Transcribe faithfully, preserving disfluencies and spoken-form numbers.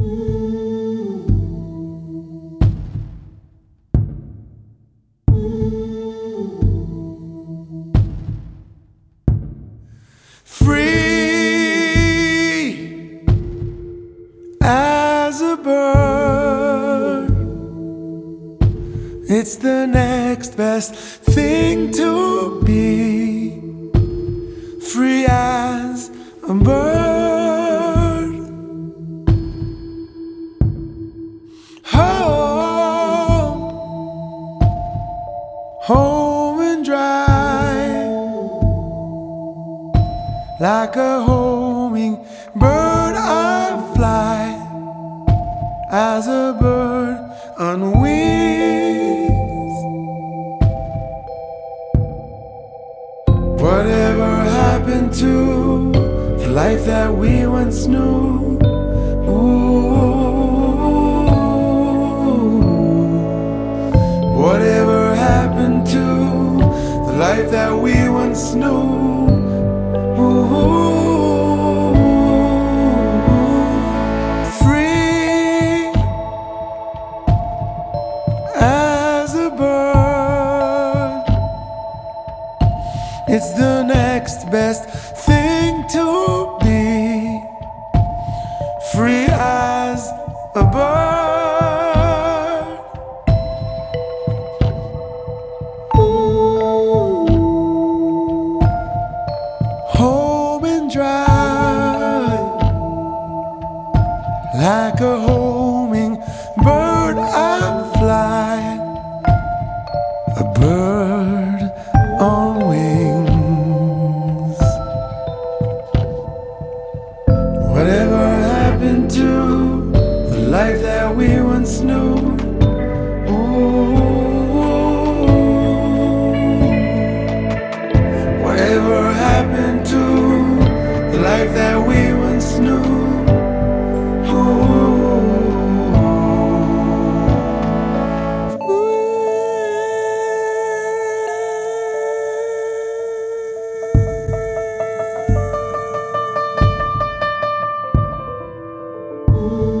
Free as a bird, it's the next best thing to be. Free as a bird, home, home and dry, like a homing bird I fly, as a bird on wings. Whatever happened to the life that we once knew? Ooh. Whatever happened to the life that we once knew? Ooh. Free as a bird, it's the next best thing to be. Free as a bird. Ooh. Home and dry, like a homing bird I fly, a bird on wings. Whatever happened to the life that we once knew? Ooh. Whatever happened to the life that we once knew? Ooh. Ooh.